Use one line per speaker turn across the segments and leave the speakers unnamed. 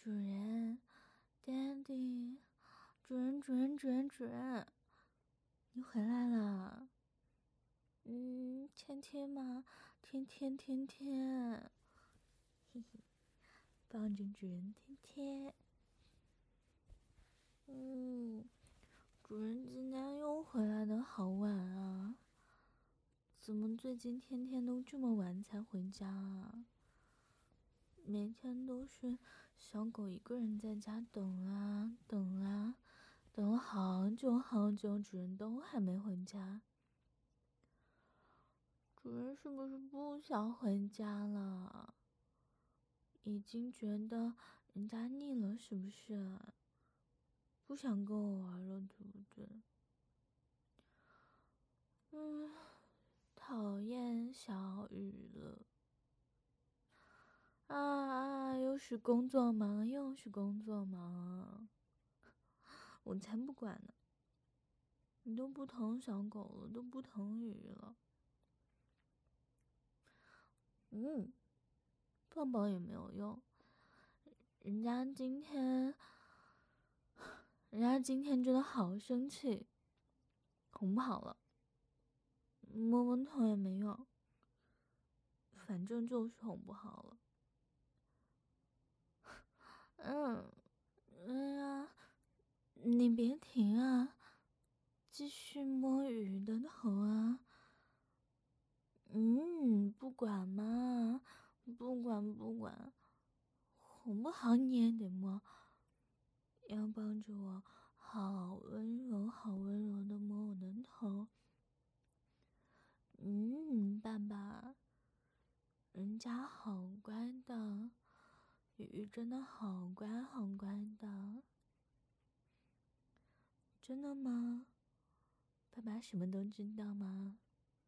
主人，Daddy，主人，你回来了。天天嘛，天天，嘿嘿，抱着主人天天。主人今天又回来的好晚啊，怎么最近天天都这么晚才回家啊？每天都是小狗一个人在家等啊，等了好久，主人都还没回家。主人是不是不想回家了？已经觉得人家腻了，是不是？不想跟我玩了，对不对？讨厌小雨了。又是工作忙，我才不管呢。你都不疼小狗了，都不疼雨了。抱抱也没有用。人家今天真的好生气，哄不好了。摸摸头也没用，反正就是哄不好了。哎呀，你别停啊，继续摸鱼的头啊。不管嘛，不管，哄不好你也得摸，要抱着我，好温柔的摸我的头。爸爸，人家好乖的，鱼真的好乖的。真的吗？爸爸什么都知道吗？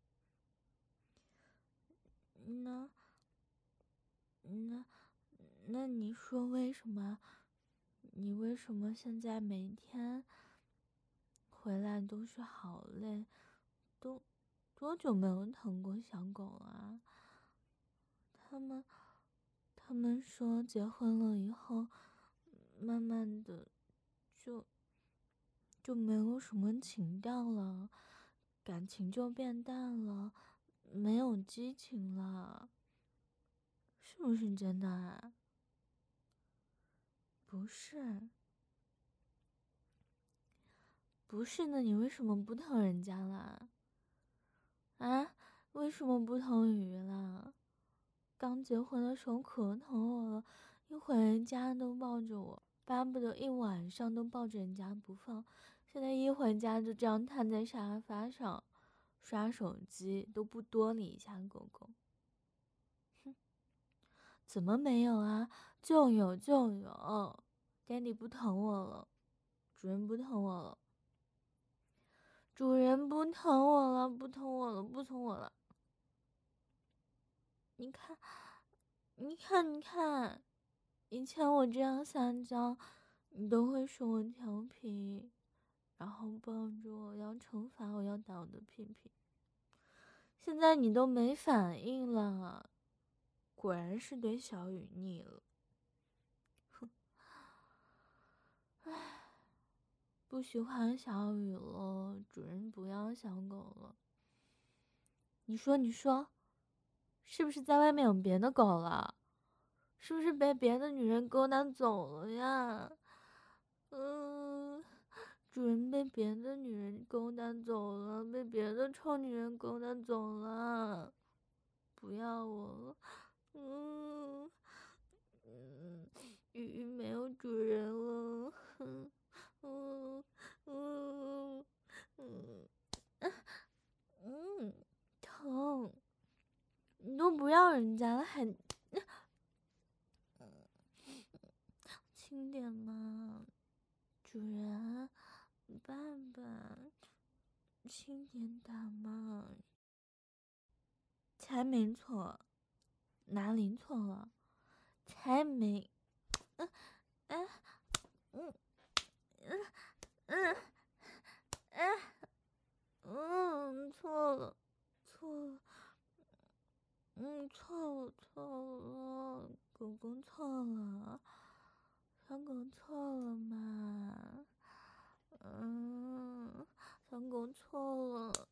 那你说为什么？你为什么现在每天回来都是好累？都多久没有疼过小狗了？他们说结婚了以后，慢慢的就没有什么情调了，感情就变淡了，没有激情了，是不是真的啊？不是，那你为什么不疼人家啦？为什么不疼鱼啦？刚结婚的时候可疼我了，一回家都抱着我，巴不得一晚上都抱着人家不放。现在一回家就这样瘫在沙发上刷手机，都不多理一下狗狗。怎么没有啊？就有，Daddy 不疼我了，主人不疼我了，主人不疼我了，不疼我了。你看，以前我这样撒娇，你都会说我调皮，然后抱着我要惩罚我，要打我的屁屁。现在你都没反应了，果然是对小雨腻了。哼，不喜欢小雨了，主人不要小狗了。你说，是不是在外面有别的狗了？是不是被别的女人勾搭走了呀？主人被别的女人勾搭走了，被别的臭女人勾搭走了，不要我了。鱼没有主人了。疼，你都不要人家了，还轻点嘛，主人，爸爸，轻点打嘛。才没错，哪里错了？才没，嗯嗯嗯嗯错了，错了，狗狗错了， 小狗错了。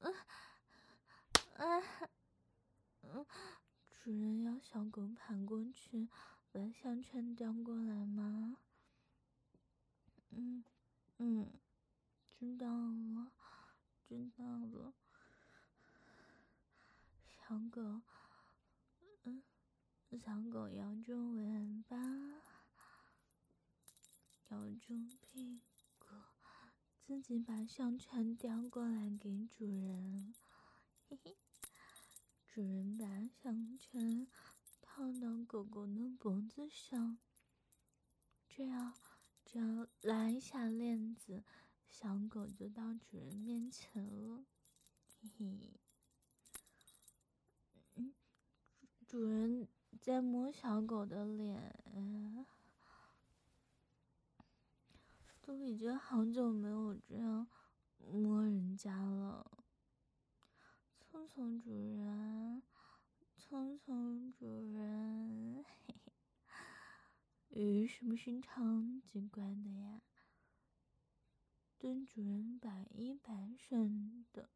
主人要小狗爬过去，把项圈叼过来吗？知道了，知道了。小狗摇着尾巴，摇着屁股，自己把项圈叼过来给主人。嘿嘿，主人把项圈套到狗狗的脖子上，这样只要拉一下链子，小狗就到主人面前了。嘿嘿，主人在摸小狗的脸，都已经好久没有这样摸人家了。蹭蹭主人，蹭蹭主人，嘿嘿，鱼是不是超级乖的呀？对主人百依百顺的。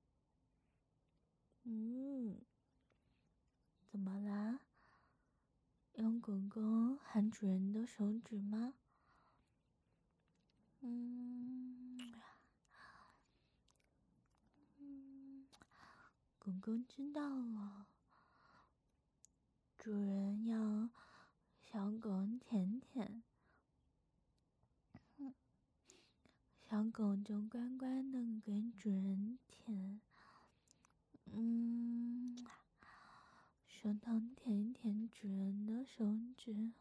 怎么啦？用狗狗含主人的手指吗？狗狗知道了，主人要小狗舔舔，小狗就乖乖的给主人舔。舌头舔一舔主人的手指。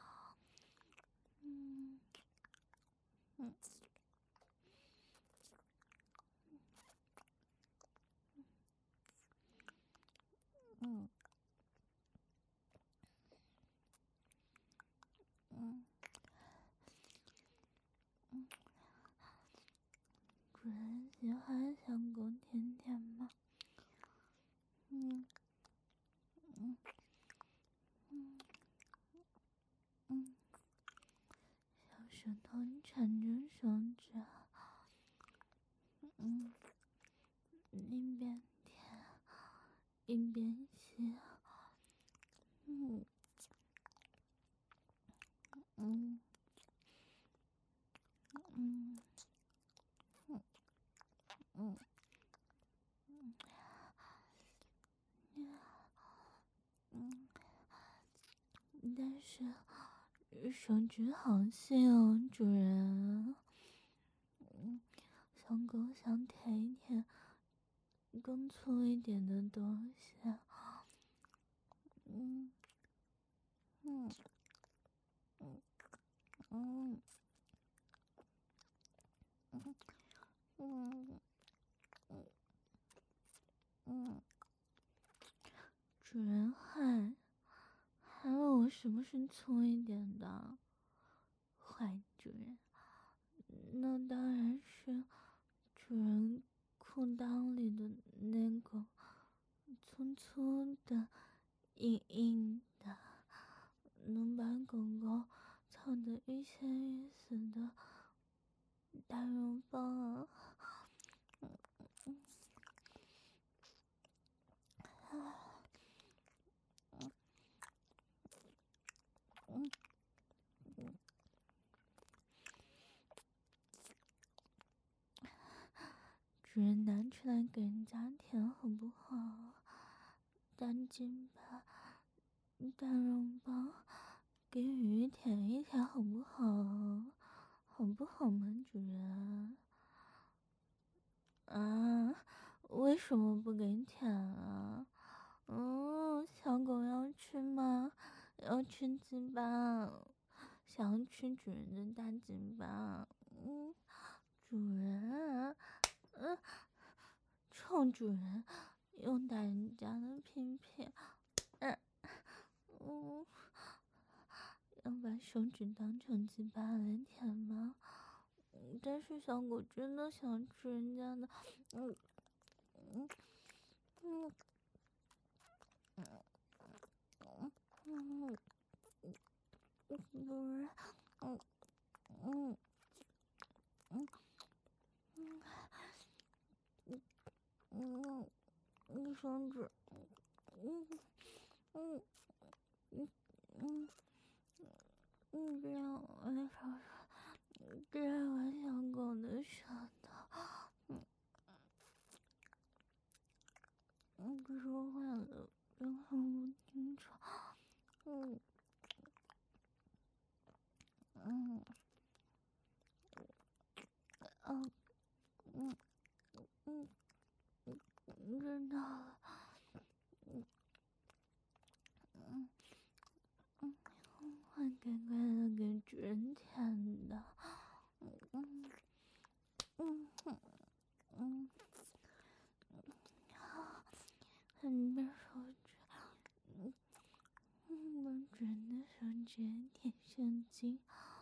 主人喜欢小狗舔舔吗？小舌头缠着手指，一边舔一边吸。但是手指好细哦，主人。小狗想舔一舔更粗一点的东西。主人还问我是不是粗一点的，坏主人。那当然是主人裤裆里的那个粗粗的、硬硬的，能把狗狗操得欲仙欲死的大肉棒啊！主人拿出来给人家舔好不好？大金巴、大肉棒，给鱼舔一舔好不好？好不好嘛，主人？为什么不给舔啊？小狗要吃吗？要吃鸡巴，想要吃主人的大鸡巴。主人，臭主人，又打人家的屁屁，要把手指当成鸡巴来舔吗？但是小狗真的想吃人家的，主人， 手指，这样我小狗的舌头，说话了，然后不清楚，知道了，会乖乖的给主人舔的，你的手指，把主人的手指舔上筋，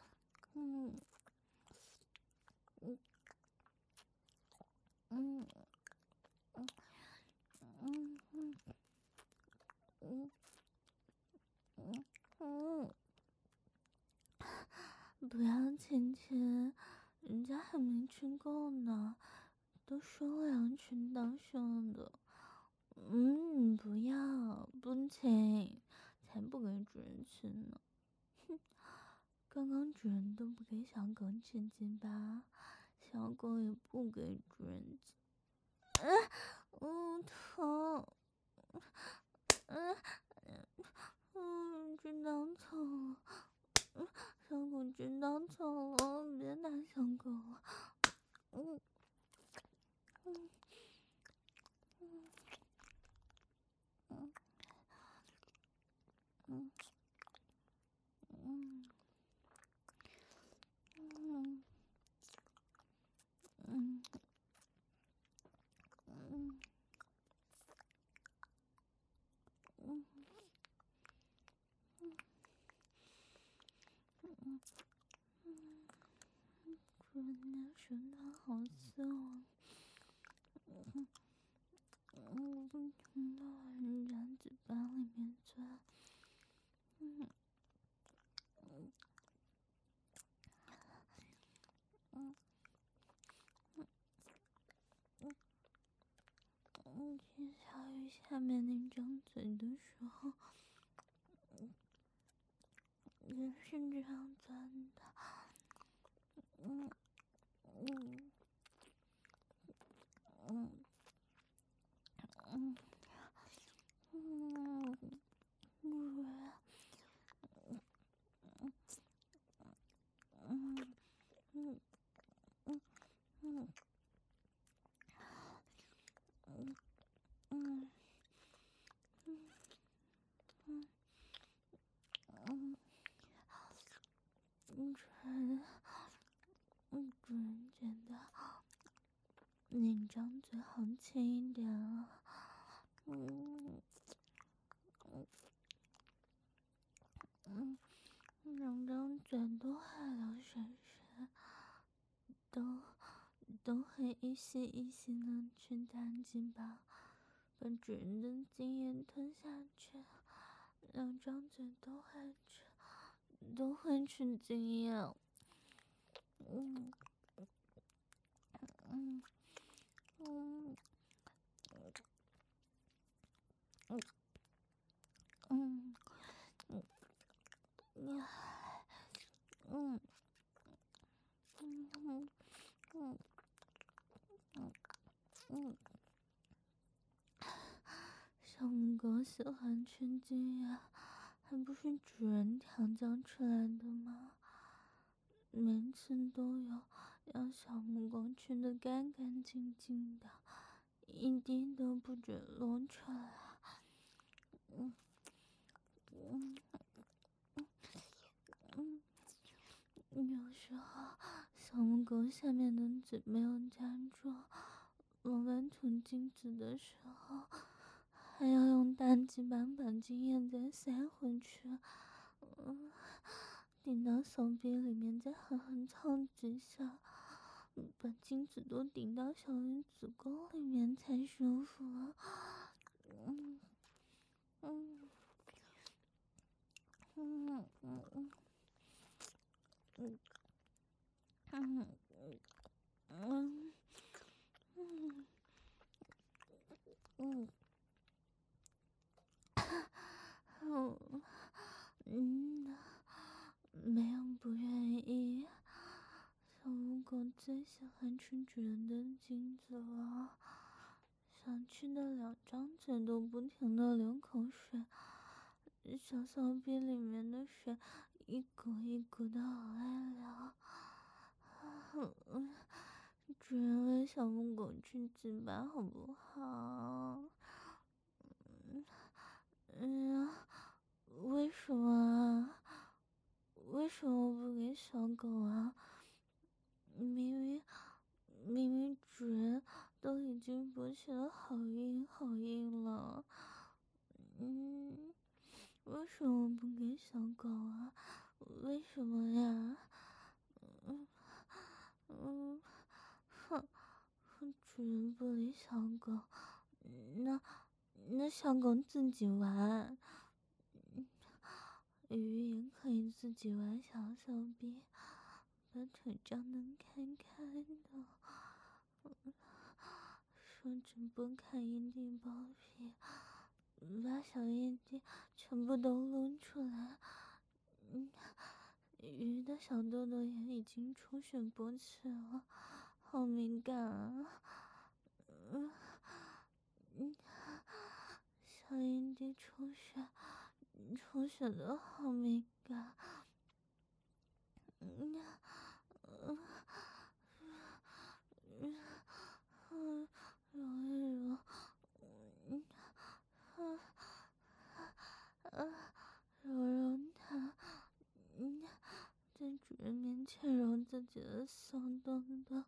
不要亲亲，人家还没吃够呢，都说了要吃到手的。不要，不亲，才不给主人吃呢。哼，刚刚主人都不给小狗吃鸡巴，小狗也不给主人吃。疼，知道错了，小狗知道错了，别打小狗了。主人的舌头好涩啊，不停的往人家嘴巴里面钻，去小鱼下面那张嘴的时候，也是这样钻的，主人觉得你张嘴好轻一点啊，两张嘴都还流水水，都会一吸一吸的去大鸡巴，把主人的精液吞下去，两张嘴都会吃精液。小母狗喜欢吃精液，还不是主人调教出来的吗？每次都有让小母狗吃得干干净净的，一滴都不准漏出来。有时候小母狗下面的嘴没有夹住，往外吐精子的时候，还要用大鸡巴把精液再塞回去，顶到手臂里面，再狠狠操几下，把精子都顶到小鱼子宫里面才舒服啊。 喜欢吃主人的精子了，想吃的两张嘴都不停的流口水，小骚逼里面的水一股一股的好爱流。主人喂小母狗吃鸡巴好不好？为什么啊？为什么不给小狗啊？明明主人都已经勃起的好硬好硬了，为什么不给小狗啊？为什么呀？主人不理小狗，那小狗自己玩，鱼也可以自己玩小逼，把腿张得开开的，手指拨开阴蒂包皮，把小阴蒂全部都露出来。鱼的小豆豆也已经出血勃起了，好敏感啊！小阴蒂出血的好敏感。揉一揉，揉揉它，在主人面前揉自己的小豆豆，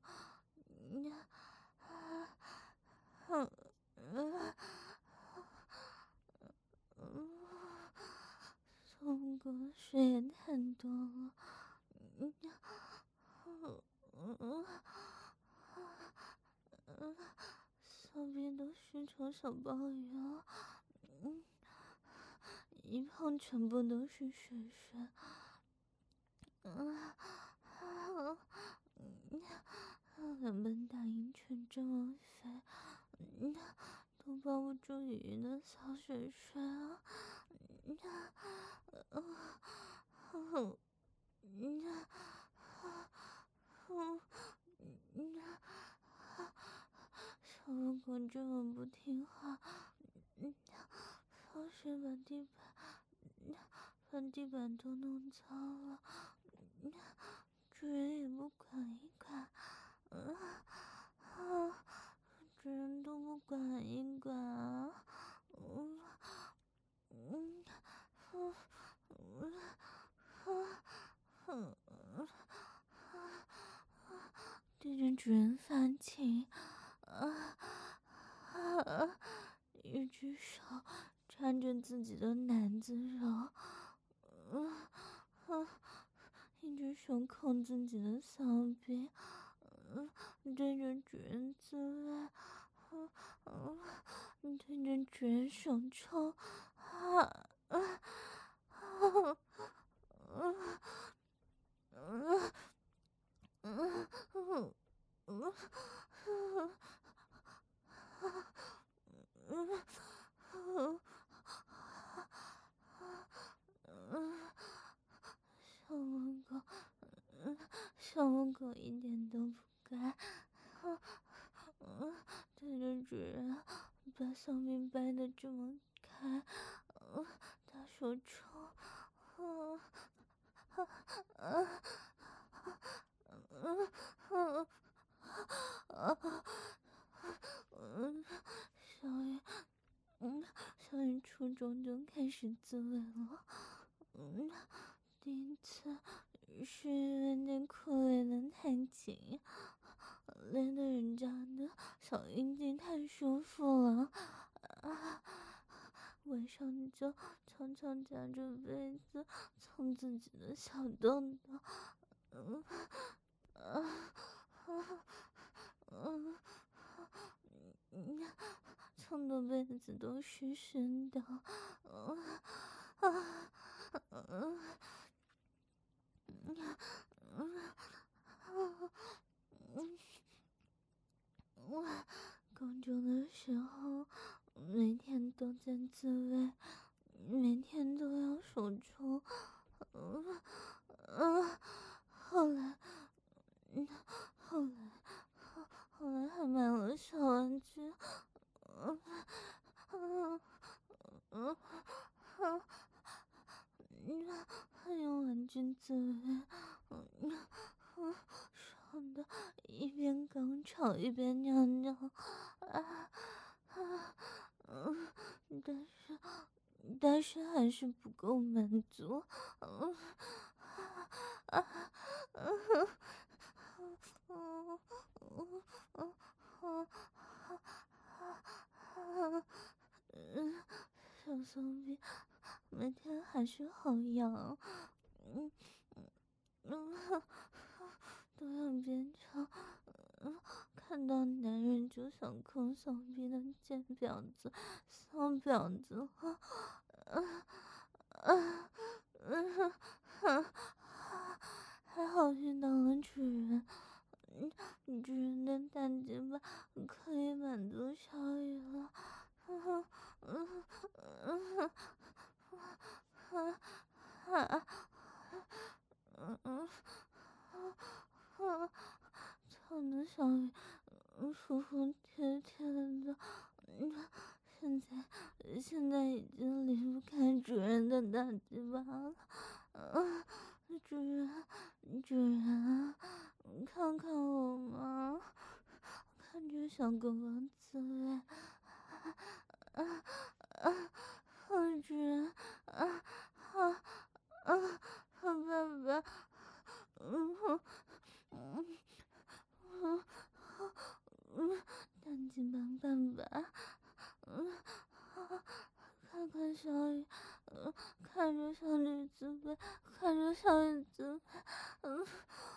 小母狗的水也太多了，小逼都虚成小鲍鱼了，一碰全部都是水水。两本大阴唇这么肥，都抱不住鱼的小水水啊！小母狗这么不听话，放水把地板都弄脏了，主人也不管一管，主人都不管一管啊！对着主人发情，一只手抓着自己的奶子揉，一只手控自己的小臂，对着主人自慰，对着主人手抽，小母狗一点都不该，对着主人把小臂掰得这么开，大手抽，小雨初中就开始自慰了，第一次是因为内裤勒得太紧，勒得人家的小阴茎太舒服了，晚上就悄悄夹着被子蹭自己的小豆豆，蹭的被子都湿湿的，高中的时候，每天都在自慰，每天都要手抽，后来满了小玩具，还有玩具滋味，爽的一边高潮一边尿尿，但是还是不够满足，小松饼每天还是好痒，都要变成看到男人就想抠小臂的贱婊子、骚婊子，还好遇到了主人，主人的大鸡巴可以满足小雨了，操的小雨服服帖帖的，现在已经离不开主人的大鸡巴了，主人，看看我嘛，看着小狗狗滋味，主人，爸爸，大鸡巴爸爸，看看小雨，看着小女子呗，看着小女子呗，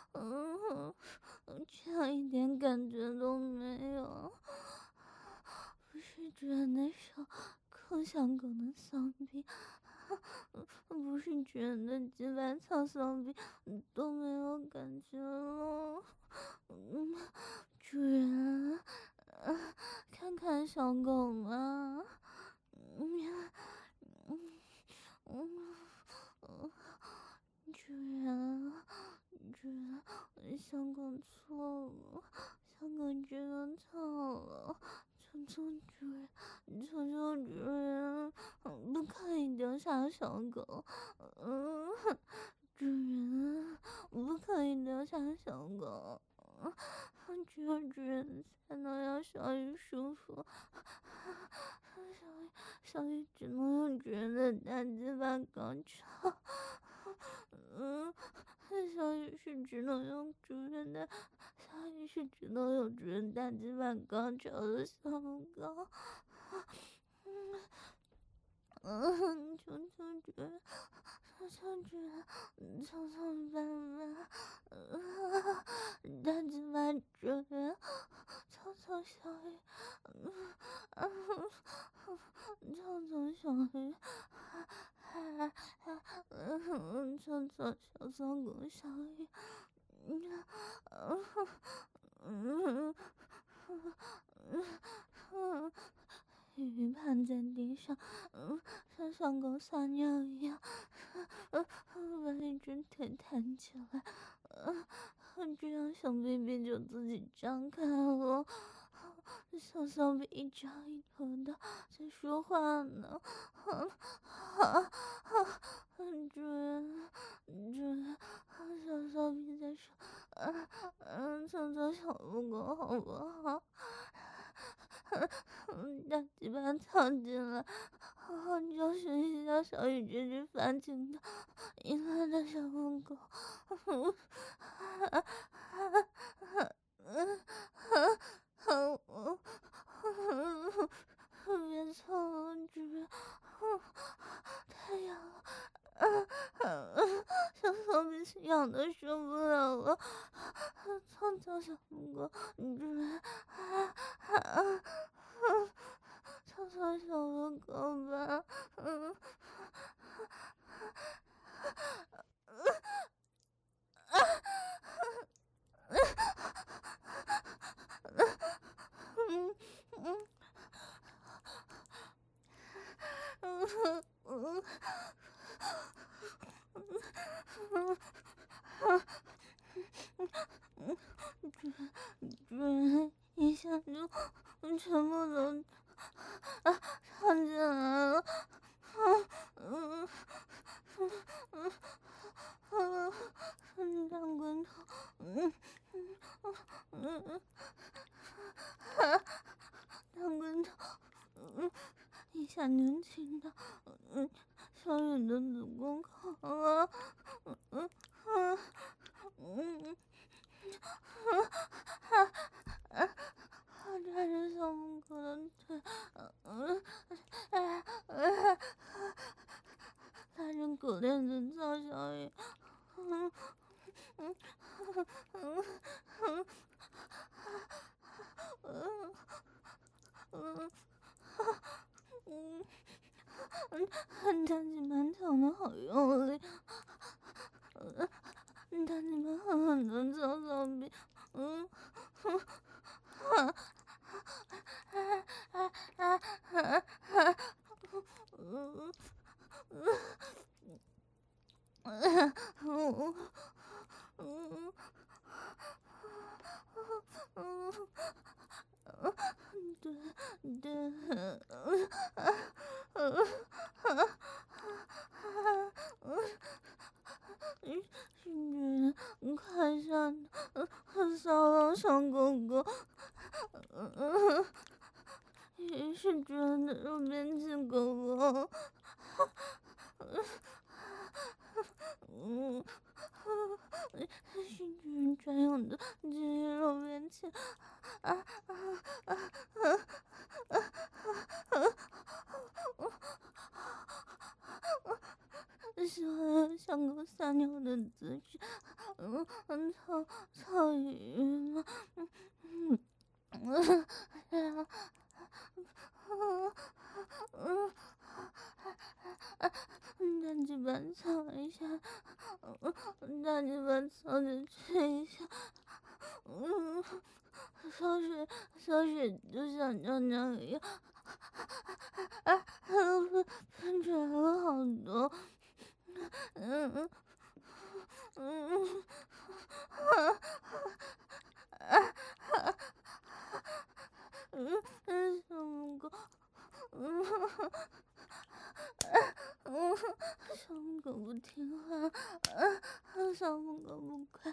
这样一点感觉都没有。不是主人的手抠小狗的骚逼，不是主人的鸡巴操骚逼，都没有感觉了。主人，看看小狗嘛。主人，小狗错了，小狗知道错了，求求主人，求求主人，不可以丢下小狗，主人，不可以丢下小狗，只有主人才能让小雨舒服，小雨只能用主人的大鸡巴高潮，小雨是只能用主人的，小雨是只能有主人大鸡巴高潮的小狗，求求主人，求求主人，求求爸爸，大鸡巴主人，求求小雨，求求小雨，求求小松狗小雨，雨趴在地上，像小狗撒尿一样，把一只腿弹起来，这样小 baby 就自己张开了。小骚比一张一合的在说话呢，主人，小骚比在说，求求小母狗好不好？大鸡巴藏进来，好好教训一下小雨这只发情的淫乱的小母狗。别操了，主人，太痒了，小骚逼痒的受不了了，操小母狗，主人，操小母狗吧，主人，你下就全部都插进来了。大龟头，大龟头，一下就亲到小雨的子宫口了。抓着小母狗的腿，拉着狗链子叫小雨。大鸡巴抢的好用力，大鸡巴狠狠的敲小臂，对，快上骚扰小狗狗，也是觉得肉边起狗狗，是主人专用的这些肉边起，小狗撒尿的姿势，草鱼吗？大鸡巴操一下，大鸡巴操着吹一下，小水就像尿尿一样，喷出来了好多，小母狗，小母狗不听话，小母狗不乖，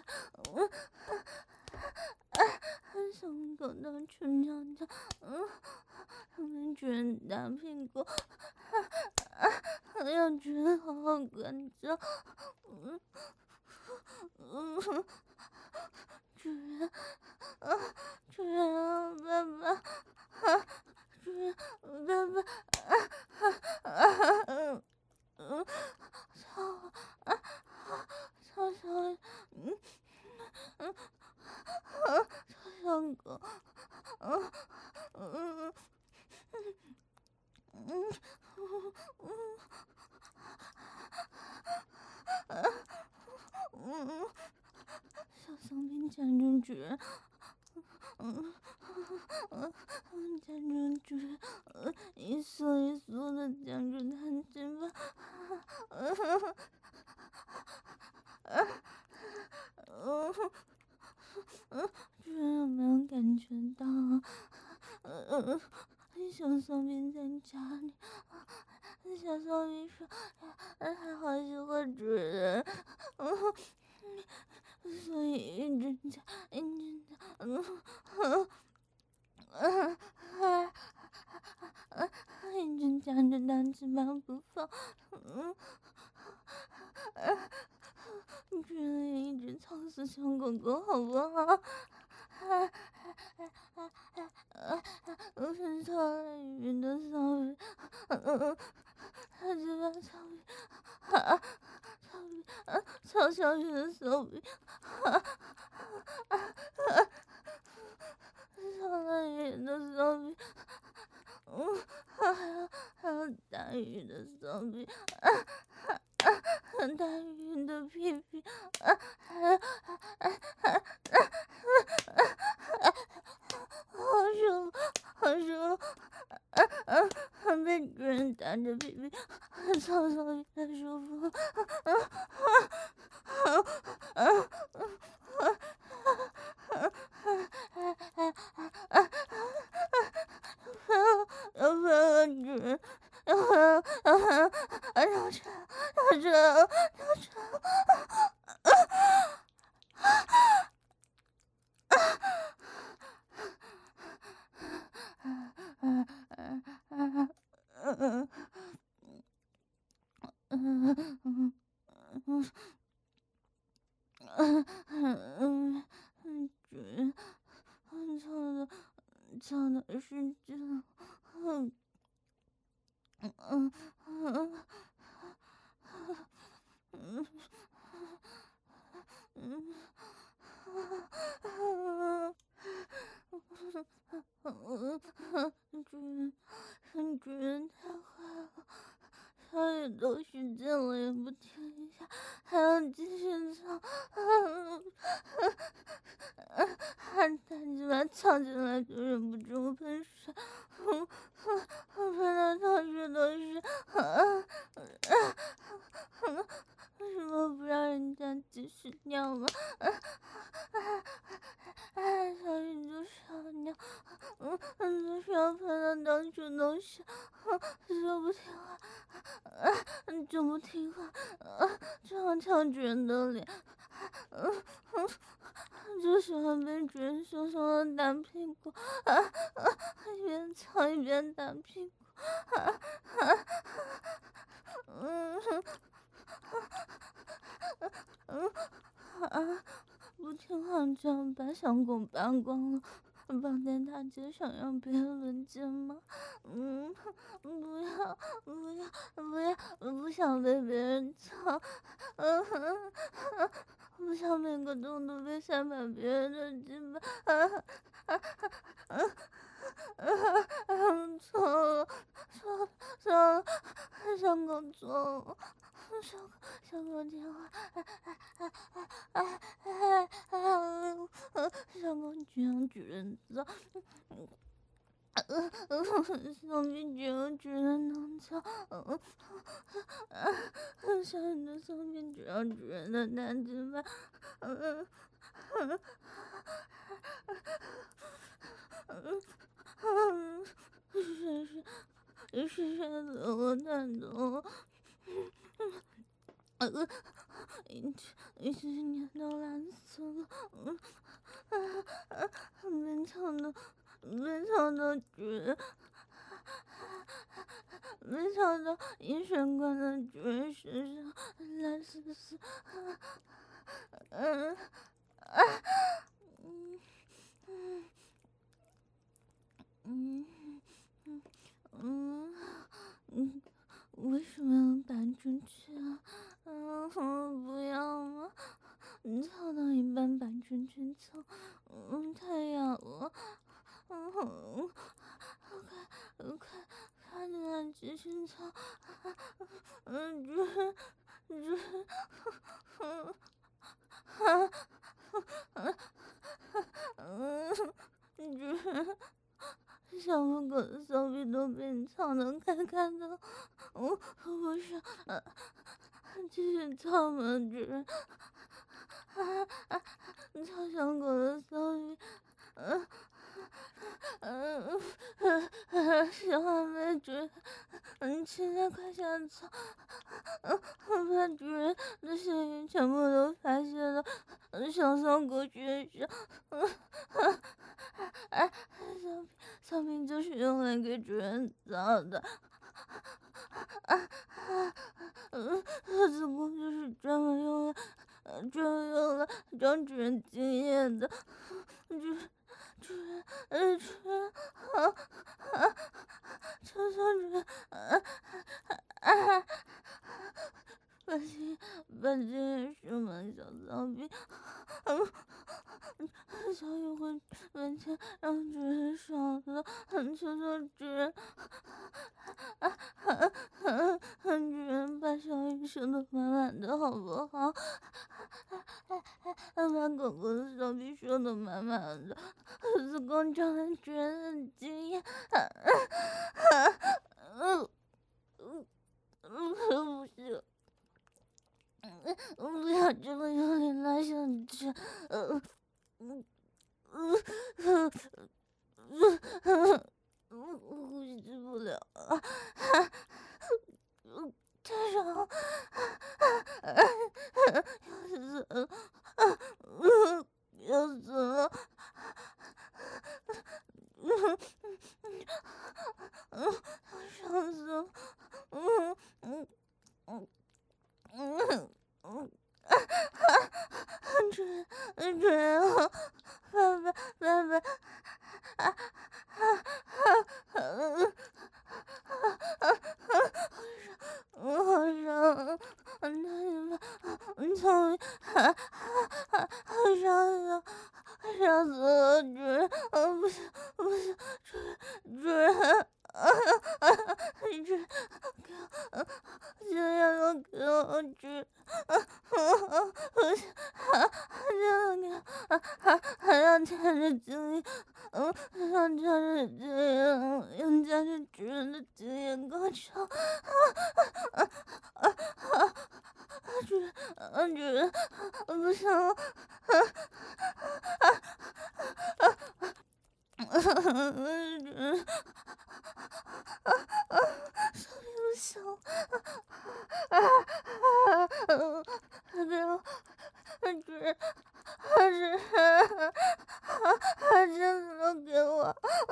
小母狗到处尿尿，被主人打屁股，要主人好好关照，主人，主人啊，爸爸，主人，爸爸，操小狗，小香槟夹住主人，夹住主人，一缩一缩的夹住他鸡巴，主人有没有感觉到？小香槟在家里，小香槟说：“他好喜欢主人。”所以一直夹，一直夹着大鸡巴不放，主人也一直操死小狗狗，好不好？我是操了鱼的骚鱼，他鸡巴操鱼，操小鱼的骚鱼，操了鱼的骚鱼，还有大鱼的骚鱼，大鱼的屁屁，好舒服，好舒服，被主人打着屁屁，操操鱼太舒服， 操的是这，主人太坏了，他也都时间了也不停一下，还要继续操，他鸡巴操进来就忍不住喷水，喷的到处都是，为什么不让人家继续尿吗？小雨就是要尿，就是要喷的到处都是，就不听话，就不听话，就要敲主人的脸，就喜欢被主人凶凶的打屁股，一边敲一边打屁股，不听话就要把小狗扒光了，绑在大街上让别人轮奸吗？不要不要不要，不想被别人操，不想每个洞都被塞满别人的鸡巴，错了错了，小狗错了。小狗听话，小狗只让主人操，小屁只让主人能操，小雨的小屁只让主人的大鸡巴，是死我太多。一直黏到烂死了，没想到主人，没想到饮水罐的主人身上烂死，为什么要搬出去啊？不要吗？操到一半搬出去操，太痒了，快点来继续操，小母狗的小臂都被你操得开开的，不是，继续操嘛，主人，操小狗的小臂，喜欢被主人，现在快下操，把主人的血液全部都发泄到小狗身上，小兵就是用来给主人造的，子宫就是专门用来让主人精液的，主人，求求主人，把精液输满小骚逼，小雨会完全让主人爽了，求求主人，主人把小雨输得满满的好不好？把狗狗的小臂输得满满的，子宫长了主人很惊艳，不行。不要这么用力拉下去，我呼吸不了，太爽了，要死了，爽死了，主人，爸爸， 是这样，杨家是主人的经验高超。主人，不行了。主人，小兵不行了。主人，还是能给我。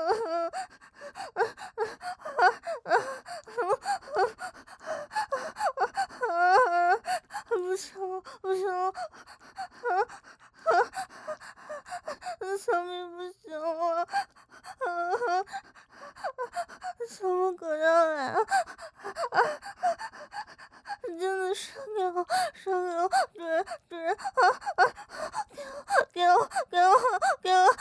不行了，不行了。小明不行了。什么狗要来啊！真的是给我，是给我，主人，给我，给我，给我！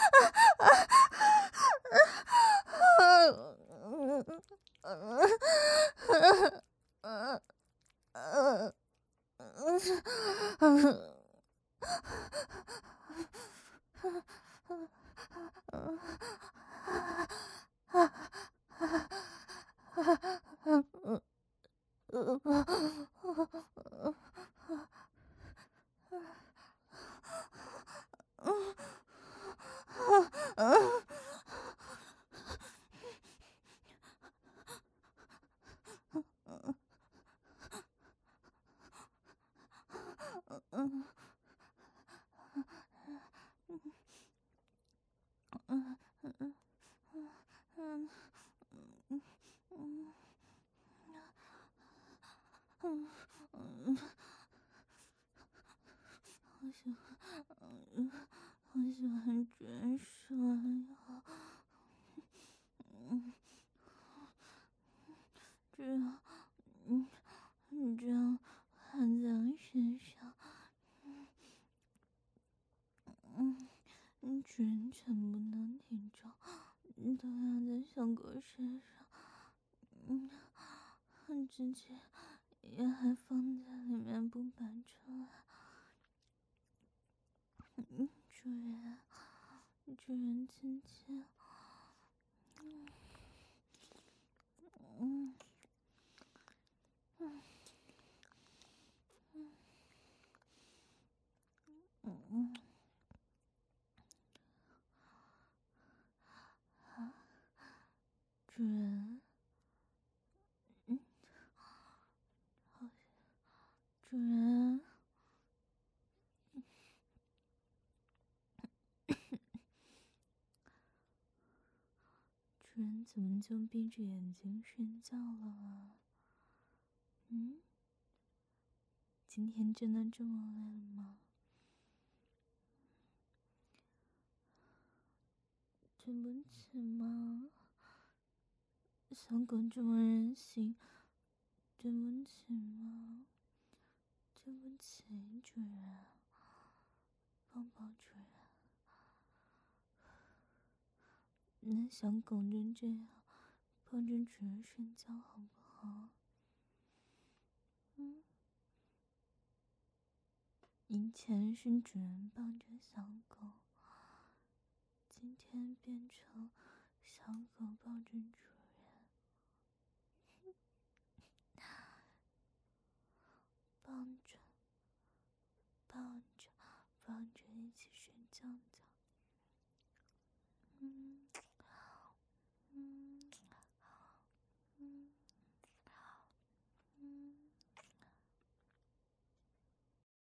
好喜欢卷舌呀！这样含在我身上，主人全部能体重都压在小狗身上，直接也还放在里面不拔出来。主人亲亲。主人，主人，主人怎么就闭着眼睛睡觉了啊？今天真的这么累了吗？对不起嘛，小狗这么任性，对不起嘛，对不起主人，抱抱主人。那小狗就这样抱着主人睡觉好不好？以前是主人抱着小狗，今天变成小狗抱着主人，抱着一起睡觉呢。